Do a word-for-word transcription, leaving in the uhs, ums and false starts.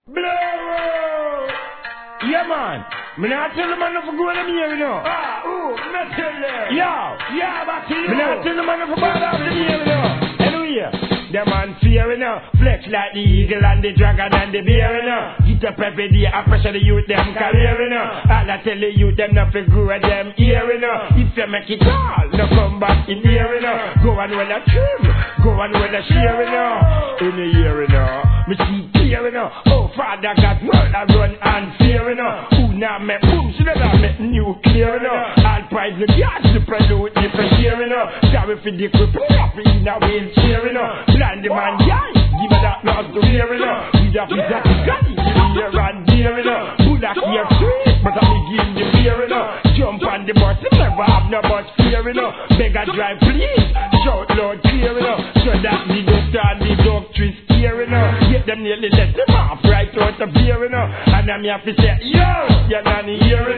Blow! Yeah, man. Me not tell the man to go in here, you know. Ah, ooh, me tell them. Yo, Yeah, back to you. me not tell the man to bad off the here, you know. Anyway, the man fear, you know. Flex like the eagle and the dragon and the bear, you know. Get up every day and pressure the youth, them career, you know. All I tell the youth, them not to grow them ear, you know. If you make it all, no come back in here, you know. Go on with a trim, go on with a share, you know. In the year, you know. Me see clear, you know. Oh, Father God, murder run and fear, you know. Who now make boom, she never make nuclear, you know. All pride the gas, the prelude, the fresh air, you know. Sorry for the cripple, up in a wheelchair, you know. Plan the man, yeah, give me that love to hear, you know. We have to get the gun, give me here and there, you know. Bullock here sweet, but I'm begin the fear, you know. Jump on the bus, you never have no much fear, you know. Beg a drive, please, shout loud, clear, you know. So that the doctor and the doctrine here, you know. Get them nearly let them off right out of here, you know. And I'm here to say, yo, you're not here, you know.